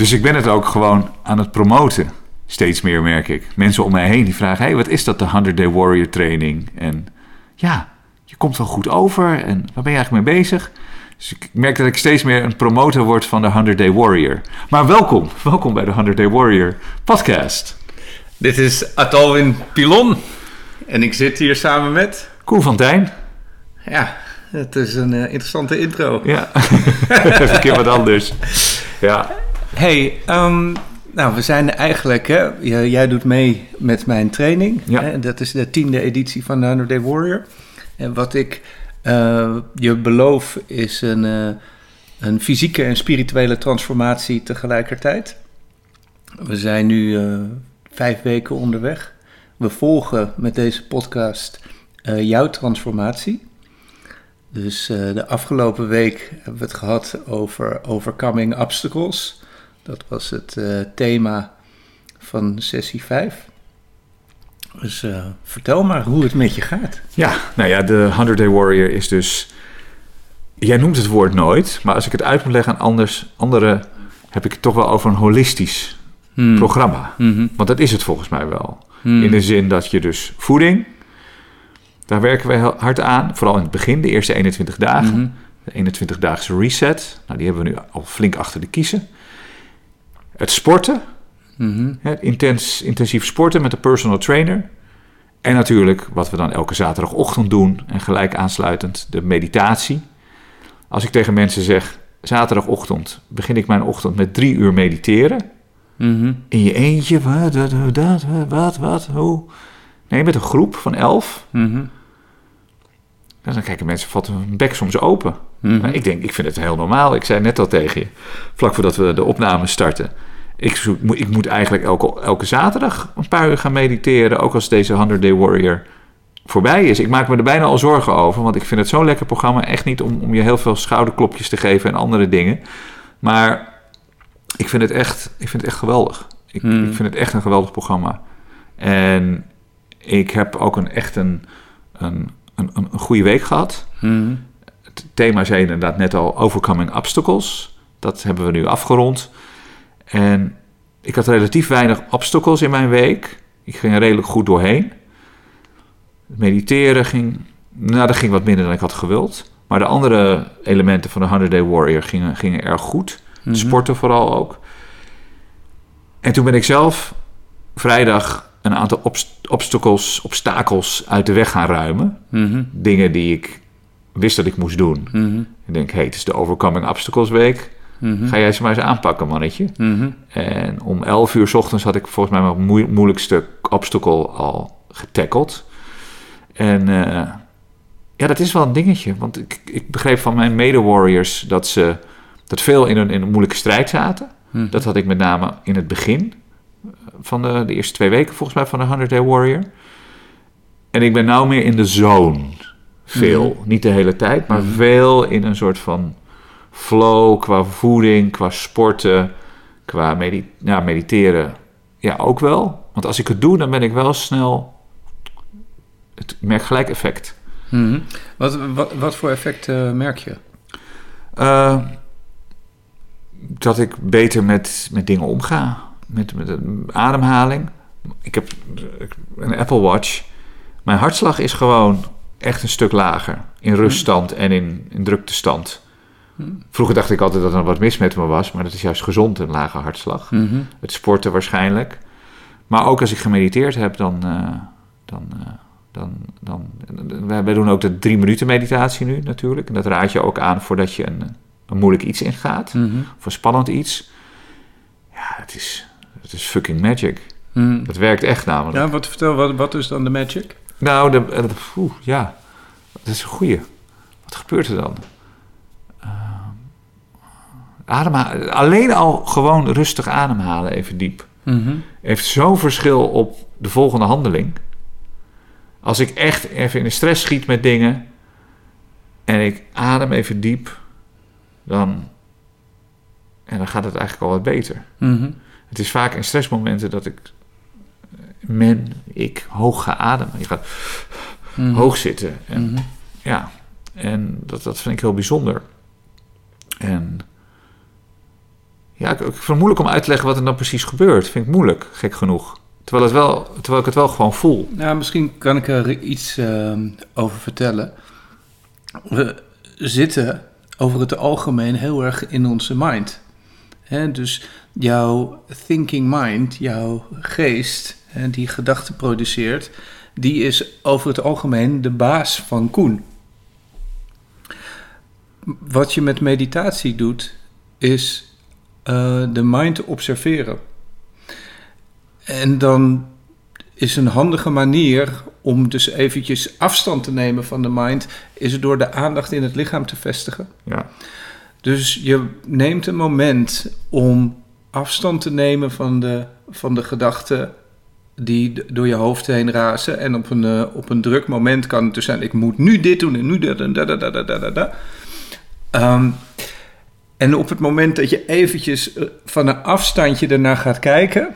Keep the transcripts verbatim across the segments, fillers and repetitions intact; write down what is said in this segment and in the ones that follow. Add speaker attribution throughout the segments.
Speaker 1: Dus ik ben het ook gewoon aan het promoten. Steeds meer, merk ik. Mensen om mij heen die vragen... hey, wat is dat, de honderd Day Warrior training? En ja, je komt wel goed over. En waar ben je eigenlijk mee bezig? Dus ik merk dat ik steeds meer een promotor word van de honderd Day Warrior. Maar welkom. Welkom bij de honderd Day Warrior podcast.
Speaker 2: Dit is Atalwin Pilon. En ik zit hier samen met...
Speaker 1: Koen van Tijn.
Speaker 2: Ja, het is een uh, interessante intro.
Speaker 1: Ja, even een keer wat anders. Ja.
Speaker 2: Hey, um, nou we zijn eigenlijk... Hè, jij doet mee met mijn training.
Speaker 1: Ja.
Speaker 2: Hè, dat is de tiende editie van de honderd Day Warrior. En wat ik uh, je beloof is een, uh, een fysieke en spirituele transformatie tegelijkertijd. We zijn nu uh, vijf weken onderweg. We volgen met deze podcast uh, jouw transformatie. Dus uh, de afgelopen week hebben we het gehad over overcoming obstacles. Dat was het uh, thema van sessie vijf. Dus uh, vertel maar hoe het met je gaat.
Speaker 1: Ja, nou ja, de honderd Day Warrior is dus... Jij noemt het woord nooit, maar als ik het uit moet leggen aan anders, anderen... heb ik het toch wel over een holistisch hmm. programma. Mm-hmm. Want dat is het volgens mij wel. Hmm. In de zin dat je dus voeding... Daar werken we heel hard aan. Vooral in het begin, de eerste eenentwintig dagen. Mm-hmm. De eenentwintig-daagse reset. Nou, die hebben we nu al flink achter de kiezen. Het sporten. Mm-hmm. Het intens, intensief sporten met de personal trainer. En natuurlijk wat we dan elke zaterdagochtend doen. En gelijk aansluitend de meditatie. Als ik tegen mensen zeg... Zaterdagochtend begin ik mijn ochtend met drie uur mediteren. Mm-hmm. In je eentje. Wat, wat, wat, wat, wat, hoe... Nee, met een groep van elf. Mm-hmm. En dan kijken mensen, valt hun bek soms open. Mm-hmm. Maar ik denk, ik vind het heel normaal. Ik zei net al tegen je, vlak voordat we de opname starten. Ik, zoek, ik moet eigenlijk elke, elke zaterdag een paar uur gaan mediteren. Ook als deze honderd Day Warrior voorbij is. Ik maak me er bijna al zorgen over. Want ik vind het zo'n lekker programma. Echt niet om, om je heel veel schouderklopjes te geven en andere dingen. Maar ik vind het echt, ik vind het echt geweldig. Ik, mm. ik vind het echt een geweldig programma. En... Ik heb ook een, echt een, een, een, een goede week gehad. Mm-hmm. Het thema zei inderdaad net al, overcoming obstacles. Dat hebben we nu afgerond. En ik had relatief weinig obstacles in mijn week. Ik ging er redelijk goed doorheen. Het mediteren ging, nou, dat ging wat minder dan ik had gewild. Maar de andere elementen van de honderd Day Warrior gingen, gingen erg goed. Mm-hmm. Sporten vooral ook. En toen ben ik zelf vrijdag... een aantal obst- obstacles, obstakels uit de weg gaan ruimen. Mm-hmm. Dingen die ik wist dat ik moest doen. Mm-hmm. Ik denk, hé, hey, het is de Overcoming Obstacles Week. Mm-hmm. Ga jij ze maar eens aanpakken, mannetje. Mm-hmm. En om elf uur 's ochtends had ik volgens mij mijn moe- moeilijkste obstacle al getackeld. En uh, ja, dat is wel een dingetje. Want ik, ik begreep van mijn mede-warriors dat ze dat veel in een, in een moeilijke strijd zaten. Mm-hmm. Dat had ik met name in het begin... van de, de eerste twee weken volgens mij van de honderd Day Warrior. En ik ben nou meer in de zone. Veel. Mm-hmm. Niet de hele tijd, maar mm-hmm. veel in een soort van flow qua voeding, qua sporten, qua medi- ja, mediteren. Ja, ook wel. Want als ik het doe, dan ben ik wel snel... Het merk gelijk effect.
Speaker 2: Mm-hmm. Wat, wat, wat voor effect uh, merk je?
Speaker 1: Uh, dat ik beter met, met dingen omga. Met, met een ademhaling. Ik heb een Apple Watch. Mijn hartslag is gewoon echt een stuk lager. In ruststand en in, in druktestand. Vroeger dacht ik altijd dat er wat mis met me was. Maar dat is juist gezond, een lage hartslag. Mm-hmm. Het sporten waarschijnlijk. Maar ook als ik gemediteerd heb, dan... Uh, dan, uh, dan, dan wij, wij doen ook de drie minuten meditatie nu natuurlijk. En dat raad je ook aan voordat je een, een moeilijk iets ingaat. Mm-hmm. Of een spannend iets. Ja, het is... Het is fucking magic. Mm. Dat werkt echt namelijk.
Speaker 2: Ja, wat vertel, wat, wat is dan de magic?
Speaker 1: Nou, de, de, oeh, ja, dat is een goeie. Wat gebeurt er dan? Uh, ademhalen, alleen al gewoon rustig ademhalen, even diep. Mm-hmm. Heeft zo'n verschil op de volgende handeling. Als ik echt even in de stress schiet met dingen... en ik adem even diep... dan, en dan gaat het eigenlijk al wat beter. Mm-hmm. Het is vaak in stressmomenten dat ik, men, ik hoog ga ademen. Je gaat mm-hmm. hoog zitten. En, mm-hmm. Ja, en dat, dat vind ik heel bijzonder. En Ja, ik, ik vind het moeilijk om uit te leggen wat er dan precies gebeurt. Vind ik moeilijk, gek genoeg. Terwijl, het wel, terwijl ik het wel gewoon voel.
Speaker 2: Nou, misschien kan ik er iets uh, over vertellen. We zitten over het algemeen heel erg in onze mind. Hè, dus jouw thinking mind, jouw geest, hè, die gedachten produceert, die is over het algemeen de baas van Koen. Wat je met meditatie doet, is uh, de mind observeren. En dan is een handige manier om dus eventjes afstand te nemen van de mind, is door de aandacht in het lichaam te vestigen.
Speaker 1: Ja.
Speaker 2: Dus je neemt een moment om afstand te nemen van de, van de gedachten die door je hoofd heen razen. En op een, uh, op een druk moment kan het dus zijn, ik moet nu dit doen en nu dat en da da da da da da. Um, en op het moment dat je eventjes van een afstandje ernaar gaat kijken,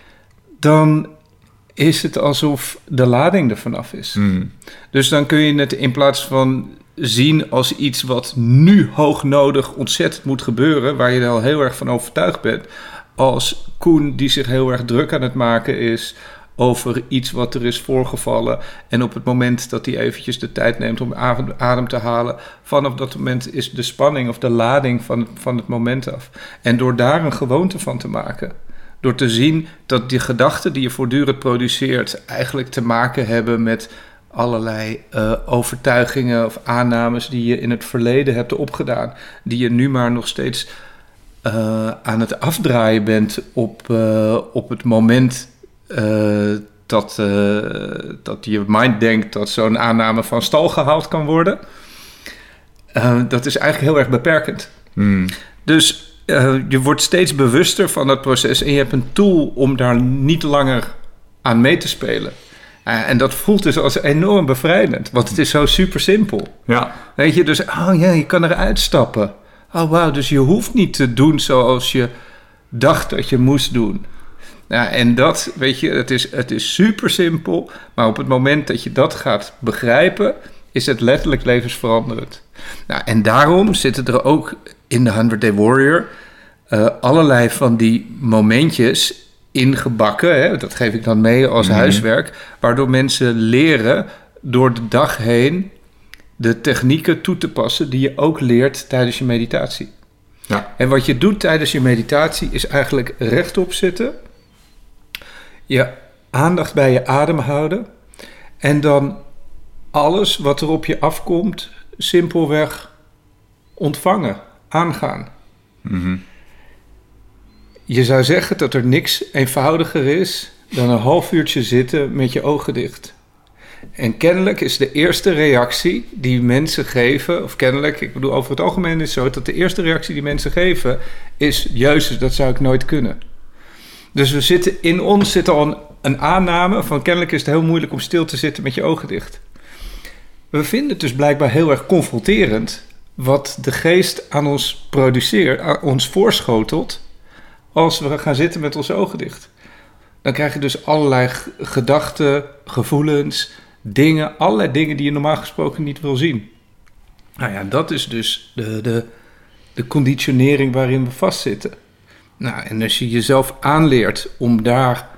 Speaker 2: dan is het alsof de lading er vanaf is. Mm. Dus dan kun je het in plaats van zien als iets wat nu hoognodig ontzettend moet gebeuren, waar je er al heel erg van overtuigd bent, als Koen die zich heel erg druk aan het maken is over iets wat er is voorgevallen, en op het moment dat hij eventjes de tijd neemt om adem, adem te halen, vanaf dat moment is de spanning of de lading van het, van het moment af. En door daar een gewoonte van te maken, door te zien dat die gedachten die je voortdurend produceert eigenlijk te maken hebben met allerlei uh, overtuigingen of aannames die je in het verleden hebt opgedaan, die je nu maar nog steeds uh, aan het afdraaien bent op, uh, op het moment uh, dat, uh, dat je mind denkt dat zo'n aanname van stal gehaald kan worden. Uh, dat is eigenlijk heel erg beperkend. Hmm. Dus Uh, je wordt steeds bewuster van dat proces en je hebt een tool om daar niet langer aan mee te spelen. Uh, en dat voelt dus als enorm bevrijdend, want het is zo super simpel.
Speaker 1: Ja.
Speaker 2: Weet je, dus oh ja, je kan eruit stappen. Oh wauw, dus je hoeft niet te doen zoals je dacht dat je moest doen. Nou, en dat, weet je, het is, het is super simpel, maar op het moment dat je dat gaat begrijpen, is het letterlijk levensveranderend. Nou, en daarom zitten er ook in de honderd Day Warrior uh, allerlei van die momentjes ingebakken. Hè, dat geef ik dan mee als mm-hmm. huiswerk, waardoor mensen leren door de dag heen de technieken toe te passen die je ook leert tijdens je meditatie. Ja. En wat je doet tijdens je meditatie is eigenlijk rechtop zitten, je aandacht bij je adem houden en dan alles wat er op je afkomt simpelweg ontvangen, aangaan. Mm-hmm. Je zou zeggen dat er niks eenvoudiger is dan een half uurtje zitten met je ogen dicht. En kennelijk is de eerste reactie die mensen geven, of kennelijk, ik bedoel over het algemeen is het zo, dat de eerste reactie die mensen geven is, jezus, dat zou ik nooit kunnen. Dus we zitten, in ons zit al een, een aanname van kennelijk is het heel moeilijk om stil te zitten met je ogen dicht. We vinden het dus blijkbaar heel erg confronterend wat de geest aan ons produceert, aan ons voorschotelt, als we gaan zitten met onze ogen dicht. Dan krijg je dus allerlei g- gedachten, gevoelens, dingen, allerlei dingen die je normaal gesproken niet wil zien. Nou ja, dat is dus de, de, de conditionering waarin we vastzitten. Nou, en als je jezelf aanleert om daar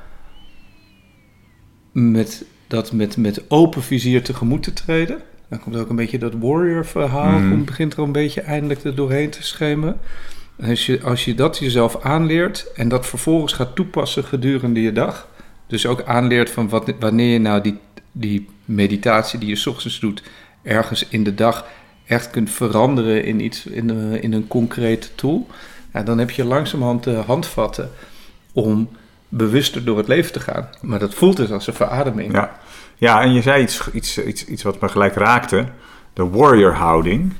Speaker 2: met dat met, met open vizier tegemoet te treden, dan komt ook een beetje dat warrior verhaal, mm. begint er een beetje eindelijk er doorheen te schemen. Als je, als je dat jezelf aanleert en dat vervolgens gaat toepassen gedurende je dag, dus ook aanleert van wat, wanneer je nou die, die meditatie die je 's ochtends doet, ergens in de dag echt kunt veranderen in iets, in een, in een concrete tool, ja, dan heb je langzamerhand de handvatten om bewuster door het leven te gaan. Maar dat voelt dus als een verademing.
Speaker 1: Ja, ja en je zei iets, iets, iets, iets wat me gelijk raakte, de warrior-houding.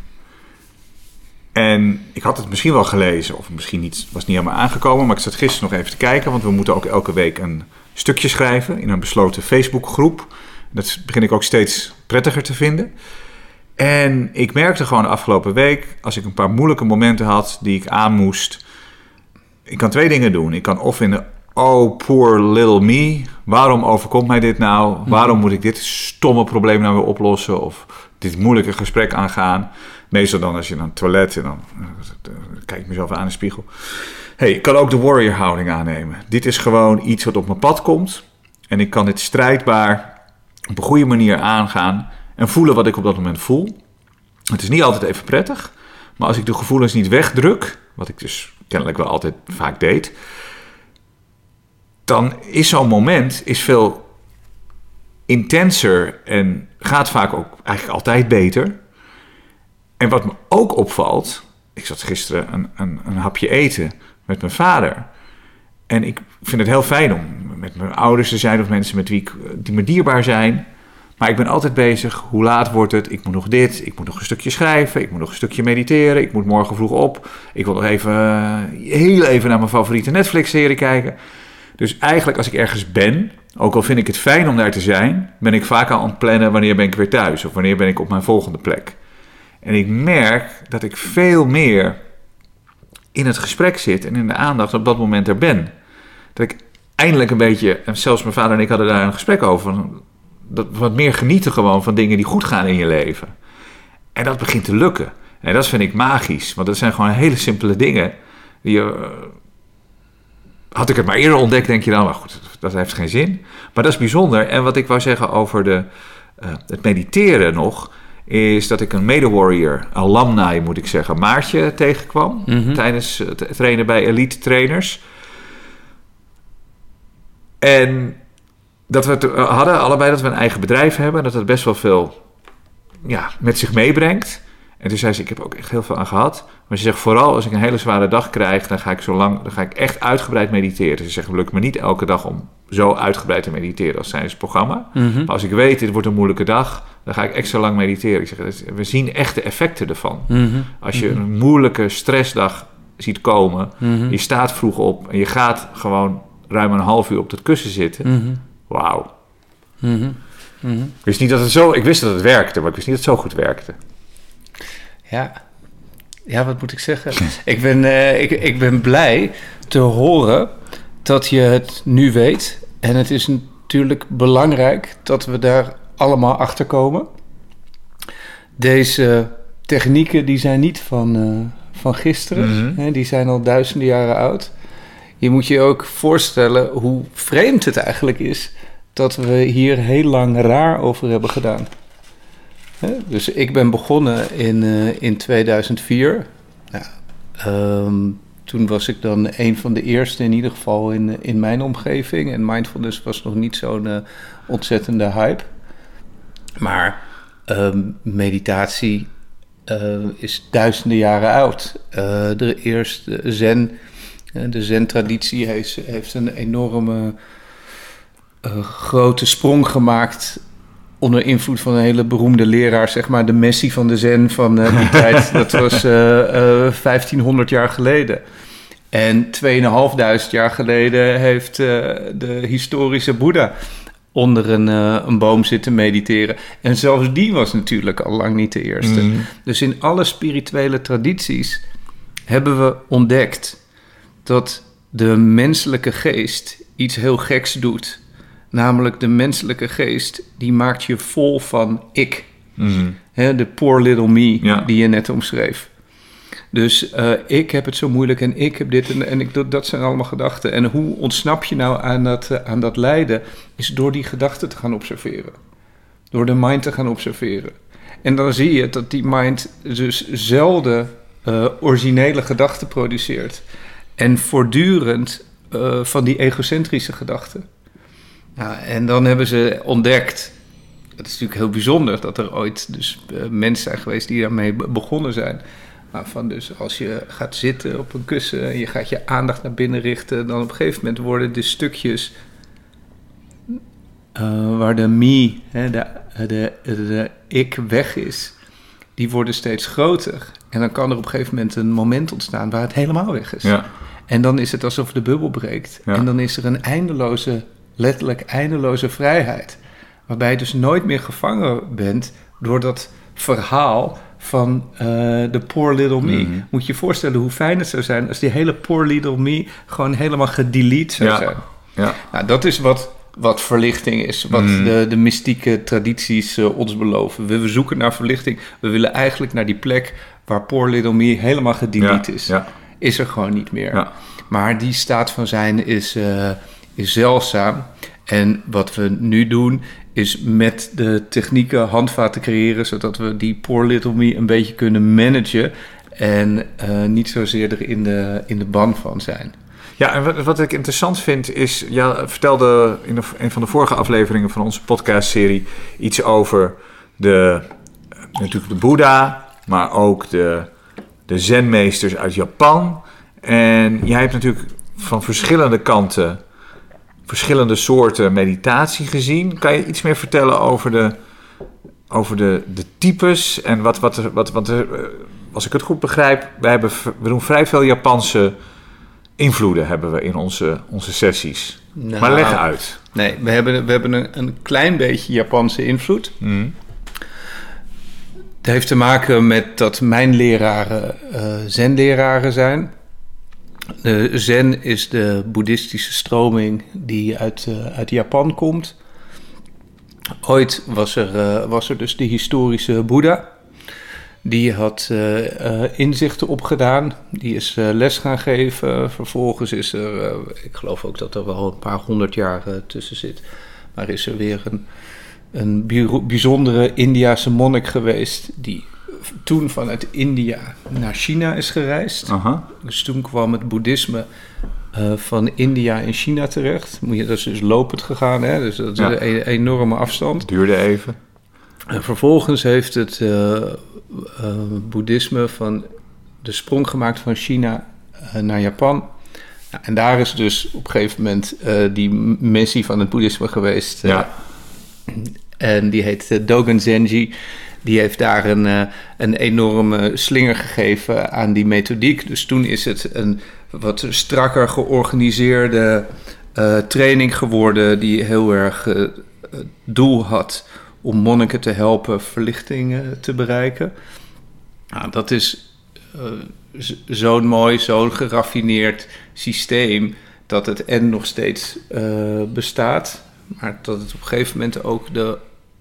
Speaker 1: En ik had het misschien wel gelezen, of misschien niet, was niet helemaal aangekomen, maar ik zat gisteren nog even te kijken, want we moeten ook elke week een stukje schrijven in een besloten Facebookgroep. Dat begin ik ook steeds prettiger te vinden. En ik merkte gewoon de afgelopen week, als ik een paar moeilijke momenten had die ik aan moest, ik kan twee dingen doen. Ik kan of in de, oh, poor little me, waarom overkomt mij dit nou? Waarom moet ik dit stomme probleem nou weer oplossen? Of dit moeilijke gesprek aangaan? Meestal dan als je naar het toilet en dan, dan kijk ik mezelf aan in de spiegel. hey, ik kan ook de warrior houding aannemen. Dit is gewoon iets wat op mijn pad komt. En ik kan dit strijdbaar op een goede manier aangaan en voelen wat ik op dat moment voel. Het is niet altijd even prettig, maar als ik de gevoelens niet wegdruk, wat ik dus kennelijk wel altijd vaak deed, dan is zo'n moment is veel intenser en gaat vaak ook eigenlijk altijd beter. En wat me ook opvalt, ik zat gisteren een, een, een hapje eten met mijn vader. En ik vind het heel fijn om met mijn ouders te zijn of mensen met wie ik, die me dierbaar zijn. Maar ik ben altijd bezig, hoe laat wordt het? Ik moet nog dit, ik moet nog een stukje schrijven, ik moet nog een stukje mediteren, ik moet morgen vroeg op. Ik wil nog even, heel even naar mijn favoriete Netflix-serie kijken. Dus eigenlijk als ik ergens ben, ook al vind ik het fijn om daar te zijn, ben ik vaak al aan het plannen wanneer ben ik weer thuis of wanneer ben ik op mijn volgende plek. En ik merk dat ik veel meer in het gesprek zit en in de aandacht op dat moment er ben. Dat ik eindelijk een beetje, en zelfs mijn vader en ik hadden daar een gesprek over, dat wat meer genieten gewoon van dingen die goed gaan in je leven. En dat begint te lukken. En dat vind ik magisch, want dat zijn gewoon hele simpele dingen. Die, uh, had ik het maar eerder ontdekt, denk je dan, maar goed, dat heeft geen zin. Maar dat is bijzonder. En wat ik wou zeggen over de, uh, het mediteren nog, is dat ik een mede-warrior, alumni moet ik zeggen, Maartje tegenkwam mm-hmm. tijdens het trainen bij elite trainers. En dat we het hadden, allebei dat we een eigen bedrijf hebben, dat het best wel veel ja, met zich meebrengt. En toen zei ze, ik heb ook echt heel veel aan gehad. Maar ze zegt, vooral als ik een hele zware dag krijg, dan ga ik zo lang, dan ga ik echt uitgebreid mediteren. Ze zegt, het lukt me niet elke dag om zo uitgebreid te mediteren als tijdens het programma. Mm-hmm. Maar als ik weet, dit wordt een moeilijke dag, dan ga ik extra lang mediteren. Ik zeg, we zien echt de effecten ervan. Mm-hmm. Als je een moeilijke stressdag ziet komen, mm-hmm. je staat vroeg op en je gaat gewoon ruim een half uur op dat kussen zitten. Mm-hmm. Wauw. Mm-hmm. Mm-hmm. Ik wist niet dat het zo, ik wist dat het werkte, maar ik wist niet dat het zo goed werkte.
Speaker 2: Ja, ja, wat moet ik zeggen? ik, ben, uh, ik, ik ben blij te horen dat je het nu weet. En het is natuurlijk belangrijk dat we daar allemaal achter komen. Deze technieken die zijn niet van, uh, van gisteren. Mm-hmm. Hè, die zijn al duizenden jaren oud. Je moet je ook voorstellen hoe vreemd het eigenlijk is dat we hier heel lang raar over hebben gedaan. Dus ik ben begonnen in, uh, in tweeduizend vier. Nou, um, toen was ik dan een van de eerste in ieder geval in, in mijn omgeving. En mindfulness was nog niet zo'n uh, ontzettende hype. Maar um, meditatie uh, is duizenden jaren oud. Uh, de eerste zen, uh, de zen-traditie heeft, heeft een enorme uh, grote sprong gemaakt onder invloed van een hele beroemde leraar, zeg maar de Messi van de Zen van uh, die tijd. Dat was uh, uh, vijftienhonderd jaar geleden. En tweeënhalfduizend jaar geleden heeft uh, de historische Boeddha onder een, uh, een boom zitten mediteren. En zelfs die was natuurlijk al lang niet de eerste. Mm. Dus in alle spirituele tradities hebben we ontdekt dat de menselijke geest iets heel geks doet. Namelijk de menselijke geest, die maakt je vol van ik. Mm. He, de poor little me, ja. die je net omschreef. Dus uh, ik heb het zo moeilijk en ik heb dit en, en ik, dat zijn allemaal gedachten. En hoe ontsnap je nou aan dat, uh, aan dat lijden? Is door die gedachten te gaan observeren. Door de mind te gaan observeren. En dan zie je dat die mind dus zelden uh, originele gedachten produceert. En voortdurend uh, van die egocentrische gedachten. Nou, en dan hebben ze ontdekt, het is natuurlijk heel bijzonder dat er ooit dus uh, mensen zijn geweest die daarmee begonnen zijn. Maar van dus als je gaat zitten op een kussen en je gaat je aandacht naar binnen richten, dan op een gegeven moment worden de stukjes uh, waar de me, hè, de, de, de, de ik weg is, die worden steeds groter. En dan kan er op een gegeven moment een moment ontstaan waar het helemaal weg is. Ja. En dan is het alsof de bubbel breekt. Ja. En dan is er een eindeloze, letterlijk eindeloze vrijheid. Waarbij je dus nooit meer gevangen bent door dat verhaal van uh, de poor little me. Mm-hmm. Moet je je voorstellen hoe fijn het zou zijn als die hele poor little me gewoon helemaal gedelete zou ja. zijn. Ja. Nou, dat is wat, wat verlichting is, wat mm. de, de mystieke tradities uh, ons beloven. We, we zoeken naar verlichting. We willen eigenlijk naar die plek waar poor little me helemaal gedelete ja. is. Ja. Is er gewoon niet meer. Ja. Maar die staat van zijn is, uh, is zeldzaam. En wat we nu doen is met de technieken handvaten creëren, zodat we die Poor Little Me een beetje kunnen managen en uh, niet zozeer er in de, in de ban van zijn.
Speaker 1: Ja, en wat, wat ik interessant vind is, ja, vertelde in de, een van de vorige afleveringen van onze podcastserie iets over de, natuurlijk de Boeddha, maar ook de, de zenmeesters uit Japan. En jij hebt natuurlijk van verschillende kanten verschillende soorten meditatie gezien. Kan je iets meer vertellen over de, over de, de types en wat, wat, wat, wat, als ik het goed begrijp, we, hebben, we doen vrij veel Japanse invloeden hebben we in onze, onze sessies. Nou, maar leg uit.
Speaker 2: Nee, we hebben, we hebben een, een klein beetje Japanse invloed. Mm. Het heeft te maken met dat mijn leraren uh, zen-leraren zijn. De zen is de boeddhistische stroming die uit, uh, uit Japan komt. Ooit was er, uh, was er dus de historische Boeddha. Die had uh, uh, inzichten opgedaan. Die is uh, les gaan geven. Vervolgens is er, uh, ik geloof ook dat er wel een paar honderd jaar uh, tussen zit. Maar is er weer een, een bijzondere Indiase monnik geweest die toen vanuit India naar China is gereisd. Uh-huh. Dus toen kwam het boeddhisme uh, van India in China terecht. Dat is dus lopend gegaan, hè? Dus dat is ja. een enorme afstand.
Speaker 1: Duurde even.
Speaker 2: En vervolgens heeft het uh, uh, boeddhisme van de sprong gemaakt van China uh, naar Japan. Nou, en daar is dus op een gegeven moment uh, die missie van het boeddhisme geweest. Uh, ja. En die heet uh, Dogen Zenji. Die heeft daar een, uh, een enorme slinger gegeven aan die methodiek. Dus toen is het een wat strakker georganiseerde uh, training geworden die heel erg uh, doel had om monniken te helpen verlichting uh, te bereiken. Nou, dat is uh, z- zo'n mooi, zo'n geraffineerd systeem dat het en nog steeds uh, bestaat, maar dat het op een gegeven moment ook de...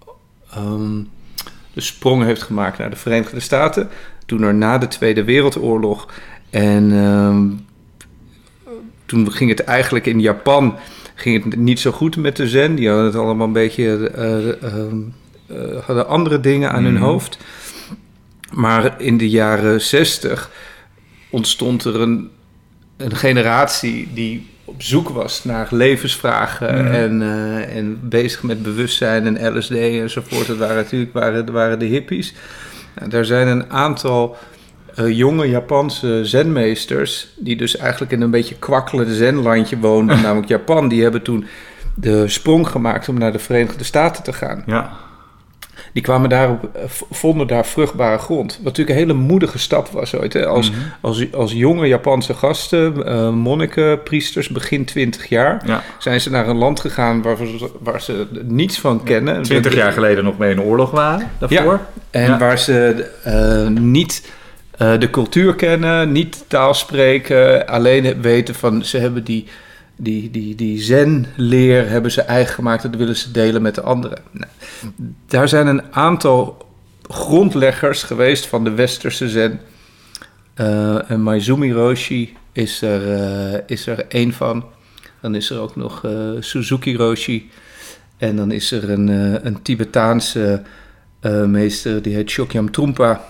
Speaker 2: Um, de sprong heeft gemaakt naar de Verenigde Staten. Toen er na de Tweede Wereldoorlog. En um, toen ging het eigenlijk in Japan ging het niet zo goed met de zen. Die hadden het allemaal een beetje uh, uh, uh, hadden andere dingen aan mm. hun hoofd. Maar in de jaren zestig ontstond er een, een generatie die op zoek was naar levensvragen mm. en, uh, en bezig met bewustzijn en L S D enzovoort. Dat waren natuurlijk waren, waren de hippies. Nou, daar zijn een aantal uh, jonge Japanse zenmeesters die dus eigenlijk in een beetje kwakkelende zenlandje woonden, namelijk Japan. Die hebben toen de sprong gemaakt om naar de Verenigde Staten te gaan. Ja. Die kwamen daarop, vonden daar vruchtbare grond. Wat natuurlijk een hele moedige stap was ooit. Hè? Als, mm-hmm. als, als jonge Japanse gasten, uh, monniken, priesters, begin twintig jaar... Ja. zijn ze naar een land gegaan waar, waar ze niets van kennen.
Speaker 1: Twintig jaar geleden nog mee in oorlog waren, daarvoor.
Speaker 2: Ja, en ja. waar ze uh, niet uh, de cultuur kennen, niet taal spreken... alleen weten van, ze hebben die... Die, die, die zen-leer hebben ze eigen gemaakt, dat willen ze delen met de anderen. Nou, daar zijn een aantal grondleggers geweest van de westerse zen. Uh, en Maezumi Roshi is er, uh, is er één van. Dan is er ook nog uh, Suzuki Roshi. En dan is er een, uh, een Tibetaanse uh, meester, die heet Chogyam Trungpa.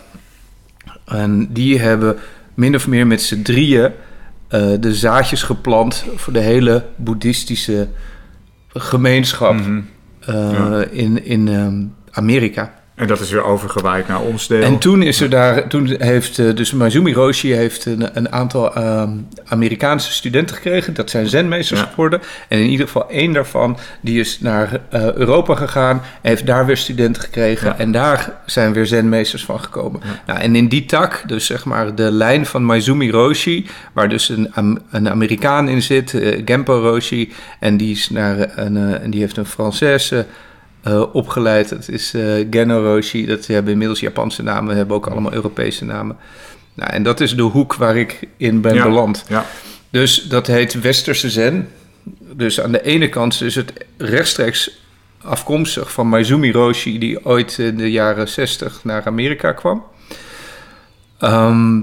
Speaker 2: En die hebben min of meer met z'n drieën Uh, de zaadjes geplant voor de hele boeddhistische gemeenschap mm-hmm. uh, ja. in, in um, Amerika.
Speaker 1: En dat is weer overgewaaid naar ons deel.
Speaker 2: En toen is er daar, toen heeft uh, dus Maezumi Roshi heeft een, een aantal um, Amerikaanse studenten gekregen. Dat zijn zenmeesters ja. geworden. En in ieder geval één daarvan, die is naar uh, Europa gegaan en heeft daar weer studenten gekregen. Ja. En daar zijn weer zenmeesters van gekomen. Ja. Nou, en in die tak, dus zeg maar de lijn van Maezumi Roshi, waar dus een, een Amerikaan in zit, uh, Genpo Roshi, en die is naar een, uh, en die heeft een Française Uh, opgeleid. Dat is uh, Genno Roshi. Dat hebben inmiddels Japanse namen, hebben ook allemaal Europese namen. Nou, en dat is de hoek waar ik in ben ja, beland. Ja. Dus dat heet Westerse Zen. Dus aan de ene kant is het rechtstreeks afkomstig van Maezumi Roshi, die ooit in de jaren zestig naar Amerika kwam. Um,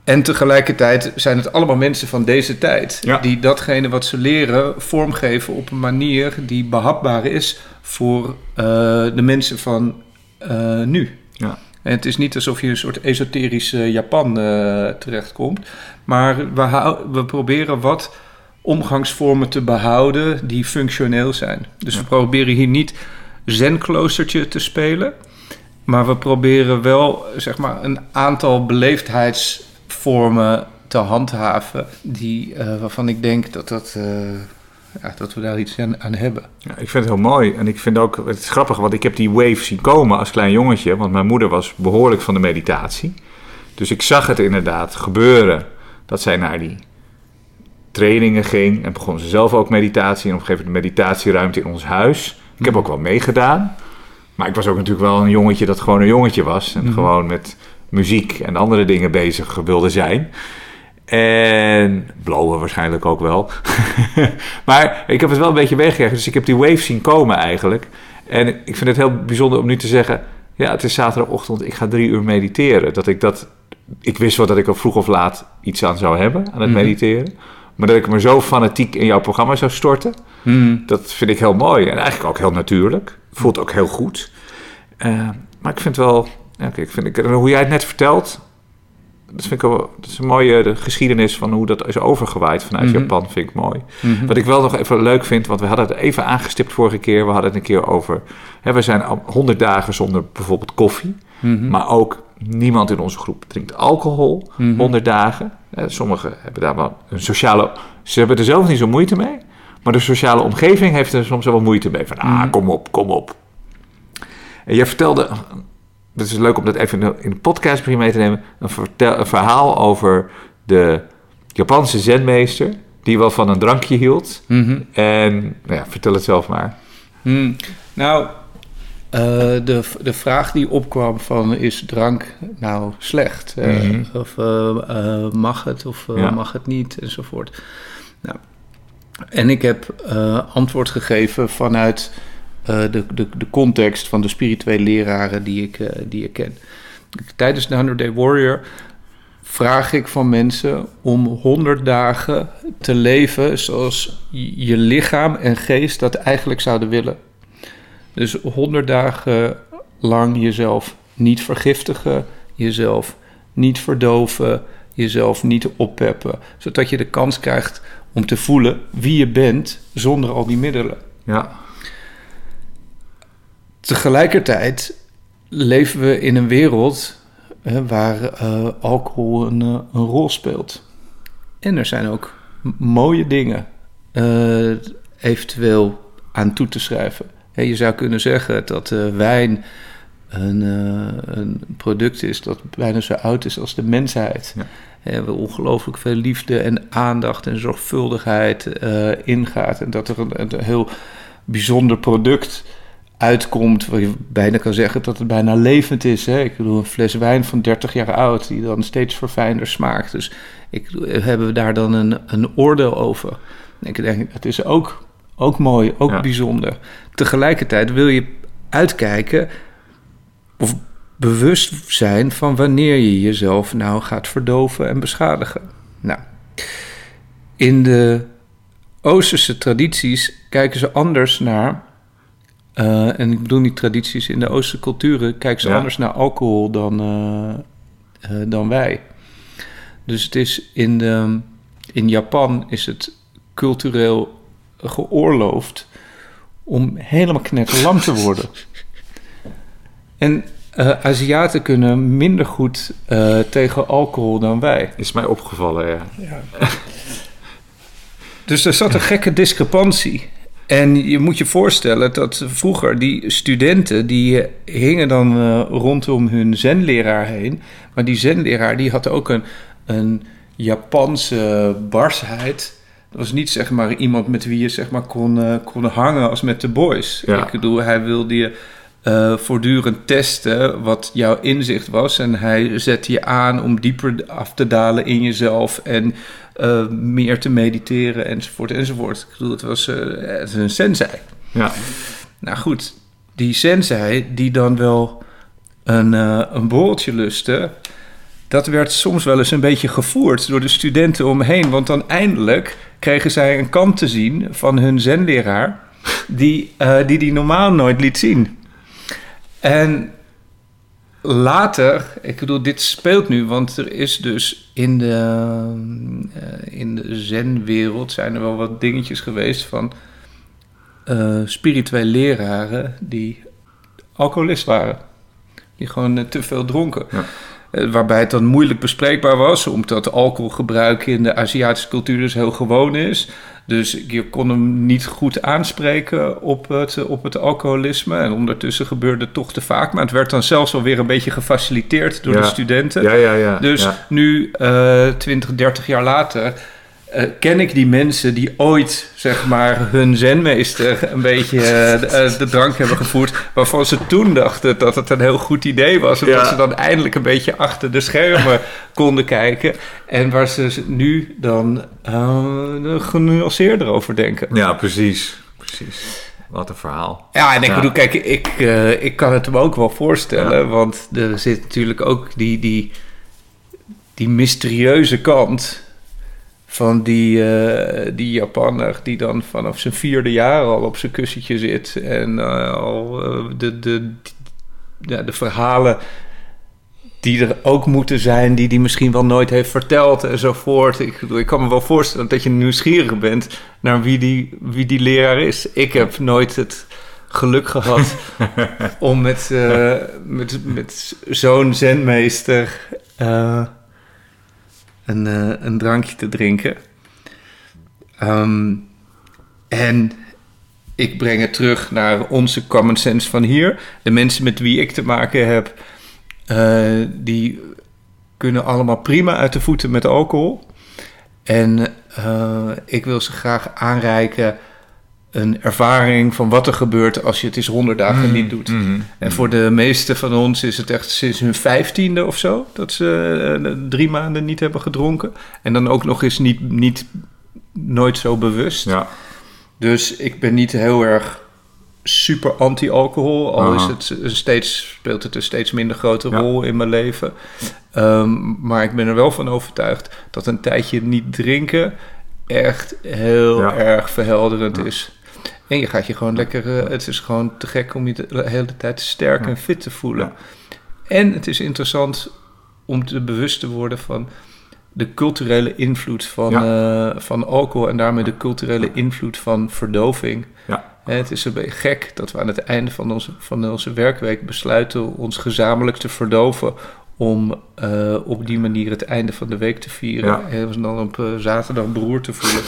Speaker 2: En tegelijkertijd zijn het allemaal mensen van deze tijd.
Speaker 1: Ja.
Speaker 2: Die datgene wat ze leren vormgeven op een manier die behapbaar is voor uh, de mensen van uh, nu.
Speaker 1: Ja.
Speaker 2: En het is niet alsof je een soort esoterische Japan uh, terechtkomt. Maar we, hou- we proberen wat omgangsvormen te behouden die functioneel zijn. Dus ja. we proberen hier niet zen-kloostertje te spelen. Maar we proberen wel zeg maar, een aantal beleefdheidsvormen te handhaven. Die, uh, waarvan ik denk dat, dat, uh, ja, dat we daar iets aan, aan hebben.
Speaker 1: Ja, ik vind het heel mooi. En ik vind ook, het is grappig, want ik heb die wave zien komen als klein jongetje. Want mijn moeder was behoorlijk van de meditatie. Dus ik zag het inderdaad gebeuren dat zij naar die trainingen ging. En begon ze zelf ook meditatie. En op een gegeven moment de meditatieruimte in ons huis. Ik heb ook wel meegedaan. Maar ik was ook natuurlijk wel een jongetje dat gewoon een jongetje was. En mm-hmm. gewoon met muziek en andere dingen bezig wilde zijn. En blowen waarschijnlijk ook wel. Maar ik heb het wel een beetje weggekregen. Dus ik heb die wave zien komen eigenlijk. En ik vind het heel bijzonder om nu te zeggen... ja, het is zaterdagochtend, ik ga drie uur mediteren. Dat ik dat... Ik wist wel dat ik er vroeg of laat iets aan zou hebben, aan het mm-hmm. mediteren. Maar dat ik me zo fanatiek in jouw programma zou storten... Mm. Dat vind ik heel mooi. En eigenlijk ook heel natuurlijk. Voelt ook heel goed. Uh, maar ik vind wel... Ja, kijk, vind ik, hoe jij het net vertelt... Dat vind ik wel, dat is een mooie de geschiedenis van hoe dat is overgewaaid vanuit mm-hmm. Japan, vind ik mooi. Mm-hmm. Wat ik wel nog even leuk vind, want we hadden het even aangestipt vorige keer. We hadden het een keer over... Hè, we zijn honderd dagen zonder bijvoorbeeld koffie. Mm-hmm. Maar ook niemand in onze groep drinkt alcohol. Mm-hmm. honderd dagen. Eh, sommigen hebben daar wel een sociale... Ze hebben er zelf niet zo moeite mee. Maar de sociale omgeving heeft er soms wel moeite mee. Van, ah, mm-hmm. kom op, kom op. En jij vertelde... Het is leuk om dat even in de podcast mee te nemen. Een, vertel, een verhaal over de Japanse zenmeester... die wel van een drankje hield. Mm-hmm. En nou ja, vertel het zelf maar.
Speaker 2: Mm. Nou, uh, de, de vraag die opkwam van... is drank nou slecht? Uh, mm-hmm. Of uh, uh, mag het of uh, ja. mag het niet? Enzovoort. Nou, en ik heb uh, antwoord gegeven vanuit... Uh, de, de, de context van de spirituele leraren die ik, uh, die ik ken. Tijdens de honderd Day Warrior vraag ik van mensen om honderd dagen te leven zoals je lichaam en geest dat eigenlijk zouden willen. Dus honderd dagen lang jezelf niet vergiftigen, jezelf niet verdoven, jezelf niet oppeppen, zodat je de kans krijgt om te voelen wie je bent zonder al die middelen.
Speaker 1: Ja.
Speaker 2: Tegelijkertijd leven we in een wereld hè, waar uh, alcohol een, uh, een rol speelt. En er zijn ook m- mooie dingen uh, eventueel aan toe te schrijven. Hè, je zou kunnen zeggen dat uh, wijn een, uh, een product is dat bijna zo oud is als de mensheid. Ja. Hè, waar ongelooflijk veel liefde en aandacht en zorgvuldigheid uh, ingaat. En dat er een, een heel bijzonder product uitkomt, waar je bijna kan zeggen dat het bijna levend is. Hè? Ik bedoel, een fles wijn van dertig jaar oud, die dan steeds verfijnder smaakt. Dus ik, hebben we daar dan een, een oordeel over. En ik denk, het is ook, ook mooi, ook ja. bijzonder. Tegelijkertijd wil je uitkijken of bewust zijn van wanneer je jezelf nou gaat verdoven en beschadigen. Nou, in de Oosterse tradities kijken ze anders naar... Uh, en ik bedoel niet tradities, in de Oosterse culturen kijken ze ja. anders naar alcohol dan, uh, uh, dan wij. Dus het is in, de, in Japan is het cultureel geoorloofd om helemaal knetterlam te worden. En uh, Aziaten kunnen minder goed uh, tegen alcohol dan wij.
Speaker 1: Is mij opgevallen, ja. ja.
Speaker 2: Dus er zat een gekke discrepantie. En je moet je voorstellen dat vroeger die studenten... die hingen dan uh, rondom hun zenleraar heen. Maar die zenleraar die had ook een, een Japanse barsheid. Dat was niet zeg maar iemand met wie je zeg maar kon, uh, kon hangen als met de boys. Ja. Ik bedoel, hij wilde je uh, voortdurend testen wat jouw inzicht was. En hij zette je aan om dieper af te dalen in jezelf... en Uh, meer te mediteren, enzovoort, enzovoort. Ik bedoel, het was uh, het is een sensei.
Speaker 1: Ja.
Speaker 2: Nou goed, die sensei die dan wel een, uh, een borreltje lustte... dat werd soms wel eens een beetje gevoerd door de studenten omheen. Want dan eindelijk kregen zij een kant te zien van hun zenleraar die uh, die, die normaal nooit liet zien. En later, ik bedoel, dit speelt nu, want er is dus in de, uh, in de zenwereld zijn er wel wat dingetjes geweest van uh, spirituele leraren die alcoholist waren. Die gewoon uh, te veel dronken. Ja. Uh, waarbij het dan moeilijk bespreekbaar was, omdat alcoholgebruik in de Aziatische cultuur dus heel gewoon is. Dus je kon hem niet goed aanspreken op het, op het alcoholisme. En ondertussen gebeurde het toch te vaak. Maar het werd dan zelfs alweer een beetje gefaciliteerd door ja. de studenten.
Speaker 1: Ja, ja, ja,
Speaker 2: dus
Speaker 1: ja.
Speaker 2: nu, uh, twintig, dertig jaar later, uh, ken ik die mensen die ooit, zeg maar, hun zenmeester een beetje uh, de, de drank hebben gevoerd. Waarvan ze toen dachten dat het een heel goed idee was. Omdat ja. ze dan eindelijk een beetje achter de schermen konden kijken. En waar ze nu dan uh, genuanceerder over denken.
Speaker 1: Ja, precies. Precies. Wat een verhaal.
Speaker 2: Ja, en ik
Speaker 1: ja.
Speaker 2: bedoel, kijk, ik, uh, ik kan het me ook wel voorstellen. Ja. Want er zit natuurlijk ook die, die, die mysterieuze kant van die, uh, die Japanner die dan vanaf zijn vierde jaar al op zijn kussentje zit. En uh, al uh, de, de, de, ja, de verhalen die er ook moeten zijn, die die misschien wel nooit heeft verteld enzovoort. Ik bedoel, ik kan me wel voorstellen dat je nieuwsgierig bent naar wie die, wie die leraar is. Ik heb nooit het geluk gehad om met, uh, met, met zo'n zenmeester uh, een, uh, een drankje te drinken. Um, en ik breng het terug naar onze common sense van hier. De mensen met wie ik te maken heb, Uh, die kunnen allemaal prima uit de voeten met alcohol. En uh, ik wil ze graag aanreiken een ervaring van wat er gebeurt als je het eens honderd dagen mm, niet doet. Mm, en mm. voor de meeste van ons is het echt sinds hun vijftiende of zo dat ze uh, drie maanden niet hebben gedronken. En dan ook nog eens niet, niet nooit zo bewust. Ja. Dus ik ben niet heel erg super anti-alcohol, al is het steeds, speelt het een steeds minder grote rol ja. in mijn leven. Um, maar ik ben er wel van overtuigd dat een tijdje niet drinken echt heel ja. erg verhelderend ja. is. En je gaat je gewoon lekker, uh, het is gewoon te gek om je de hele tijd sterk ja. en fit te voelen. Ja. En het is interessant om te bewust te worden van de culturele invloed van, ja. uh, van alcohol en daarmee de culturele invloed van verdoving. Ja. En het is een beetje gek dat we aan het einde van onze, van onze werkweek besluiten ons gezamenlijk te verdoven om uh, op die manier het einde van de week te vieren. Ja. En dan op uh, zaterdag beroerd te voelen.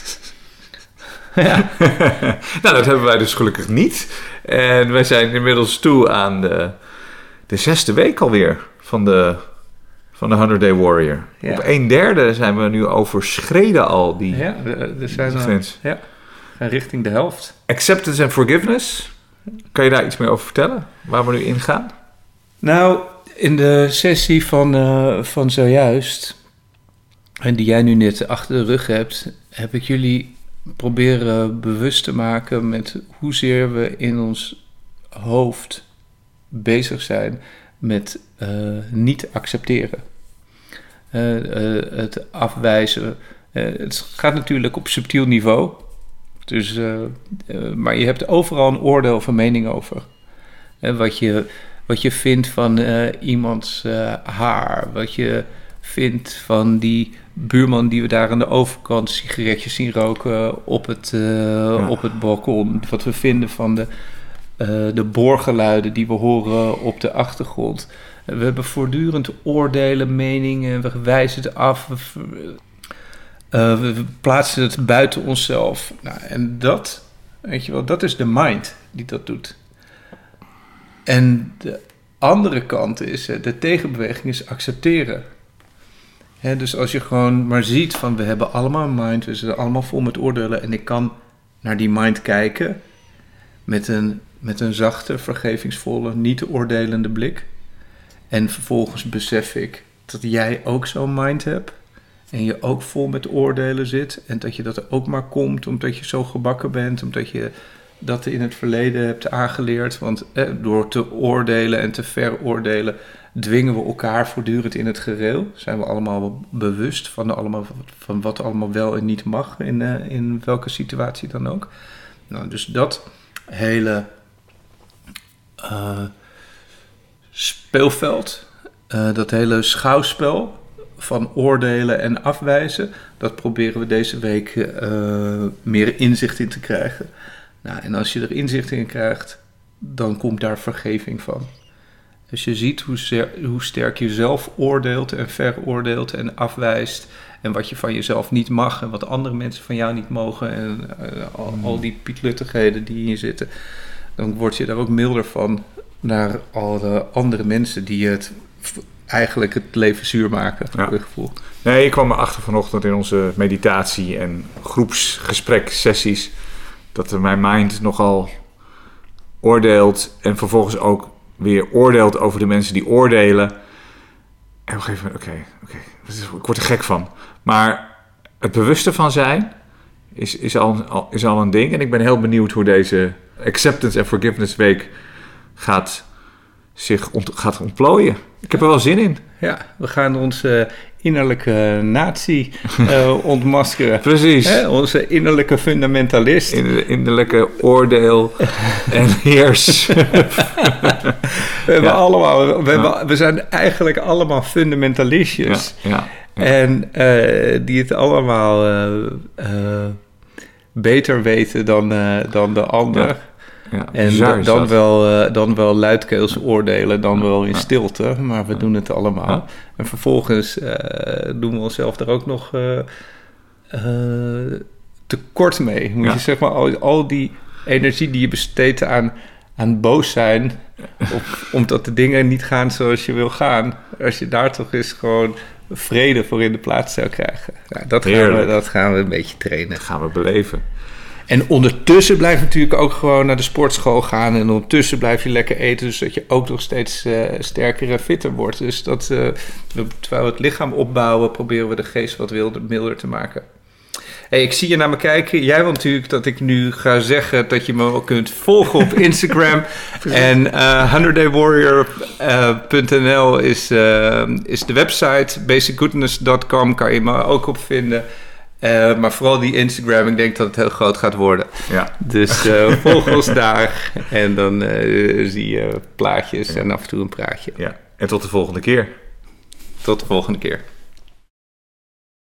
Speaker 1: ja. Nou, dat hebben wij dus gelukkig niet. En wij zijn inmiddels toe aan de, de zesde week alweer van de, van de hundred Day Warrior. Ja. Op een derde zijn we nu overschreden al die
Speaker 2: ja, er zijn er, ja. En richting de helft.
Speaker 1: Acceptance and forgiveness. Kan je daar iets meer over vertellen? Waar we nu in gaan?
Speaker 2: Nou, in de sessie van, uh, van zojuist, en die jij nu net achter de rug hebt, heb ik jullie proberen bewust te maken met hoezeer we in ons hoofd bezig zijn met uh, niet accepteren. Uh, uh, het afwijzen. Uh, het gaat natuurlijk op subtiel niveau. Dus, uh, uh, maar je hebt overal een oordeel of een mening over. Uh, wat, je, wat je vindt van uh, iemands uh, haar. Wat je vindt van die buurman die we daar aan de overkant sigaretjes zien roken op het, uh, ja. op het balkon. Wat we vinden van de, uh, de boorgeluiden die we horen op de achtergrond. Uh, we hebben voortdurend oordelen, meningen. We wijzen het af. We, Uh, we plaatsen het buiten onszelf. Nou, en dat, weet je wel, dat is de mind die dat doet. En de andere kant is, de tegenbeweging is accepteren. Hè, dus als je gewoon maar ziet van, we hebben allemaal een mind, we zitten allemaal vol met oordelen en ik kan naar die mind kijken met een, met een zachte, vergevingsvolle, niet oordelende blik. En vervolgens besef ik dat jij ook zo'n mind hebt. En je ook vol met oordelen zit. En dat je dat er ook maar komt omdat je zo gebakken bent. Omdat je dat in het verleden hebt aangeleerd. Want eh, door te oordelen en te veroordelen dwingen we elkaar voortdurend in het gereel? Zijn we allemaal bewust van, de allemaal, van wat allemaal wel en niet mag in, uh, in welke situatie dan ook? Nou, dus dat hele uh, speelveld, uh, dat hele schouwspel van oordelen en afwijzen, dat proberen we deze week uh, meer inzicht in te krijgen. Nou, en als je er inzicht in krijgt, dan komt daar vergeving van. Als je ziet hoe, ster- hoe sterk je zelf oordeelt en veroordeelt en afwijst, en wat je van jezelf niet mag en wat andere mensen van jou niet mogen en uh, al, al die pietluttigheden die in je zitten, dan word je daar ook milder van naar alle andere mensen die het eigenlijk het leven zuur maken,
Speaker 1: ja.
Speaker 2: voor je gevoel.
Speaker 1: Nee, ik kwam erachter vanochtend in onze meditatie en groepsgespreksessies dat mijn mind nogal oordeelt en vervolgens ook weer oordeelt over de mensen die oordelen. En op een gegeven moment, oké, okay, oké, okay, ik word er gek van. Maar het bewuste van zijn is, is, al, is al een ding. En ik ben heel benieuwd hoe deze Acceptance and Forgiveness Week gaat zich ont, gaat ontplooien. Ik heb er wel zin in.
Speaker 2: Ja, we gaan onze innerlijke nazi uh, ontmaskeren.
Speaker 1: Precies.
Speaker 2: Hè? Onze innerlijke fundamentalist.
Speaker 1: In, innerlijke oordeel en heers.
Speaker 2: we, hebben
Speaker 1: ja.
Speaker 2: allemaal, we, hebben, we zijn eigenlijk allemaal fundamentalistjes.
Speaker 1: Ja, ja, ja.
Speaker 2: En uh, die het allemaal uh, uh, beter weten dan, uh, dan de ander. Ja.
Speaker 1: Ja,
Speaker 2: en d- dan, wel, uh, dan wel luidkeels oordelen, dan wel in stilte, maar we doen het allemaal. Ja. En vervolgens uh, doen we onszelf er ook nog uh, uh, tekort mee. Moet ja. je zeg maar al, al die energie die je besteedt aan, aan boos zijn, of, omdat de dingen niet gaan zoals je wil gaan, als je daar toch eens gewoon vrede voor in de plaats zou krijgen. Nou, dat, gaan we, dat gaan we een beetje trainen.
Speaker 1: Dat gaan we beleven.
Speaker 2: En ondertussen blijf je natuurlijk ook gewoon naar de sportschool gaan. En ondertussen blijf je lekker eten, zodat je ook nog steeds uh, sterker en fitter wordt. Dus dat, uh, terwijl we het lichaam opbouwen, proberen we de geest wat wilder, milder te maken. Hey, ik zie je naar me kijken. Jij wil natuurlijk dat ik nu ga zeggen dat je me ook kunt volgen op Instagram. En uh, honderd day warrior punt n l is, uh, is de website. basic goodness dot com kan je me ook op vinden. Uh, maar vooral die Instagram, ik denk dat het heel groot gaat worden.
Speaker 1: Ja.
Speaker 2: Dus uh, volg ons daar en dan uh, zie je plaatjes ja. en af en toe een praatje.
Speaker 1: Ja. En tot de volgende keer.
Speaker 2: Tot de volgende keer.